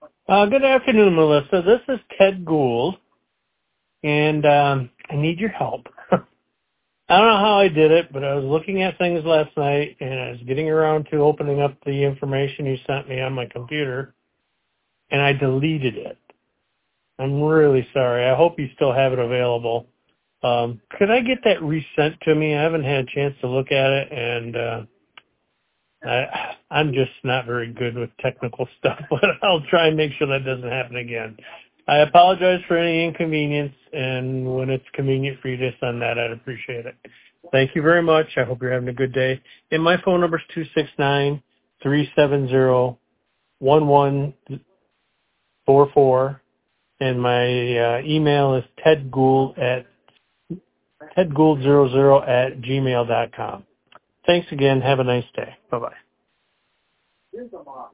Good afternoon, Melissa. This is Ted Gould, and I need your help. I don't know how I did it, but I was looking at things last night, and I was getting around to opening up the information you sent me on my computer, and I deleted it. I'm really sorry. I hope you still have it available. Could I get that resent to me? I haven't had a chance to look at it, and I'm just not very good with technical stuff, but I'll try and make sure that doesn't happen again. I apologize for any inconvenience, and when it's convenient for you to send that, I'd appreciate it. Thank you very much. I hope you're having a good day. And my phone number is 269-370-1144, and my email is tedgould00@gmail.com. Thanks again. Have a nice day. Bye-bye.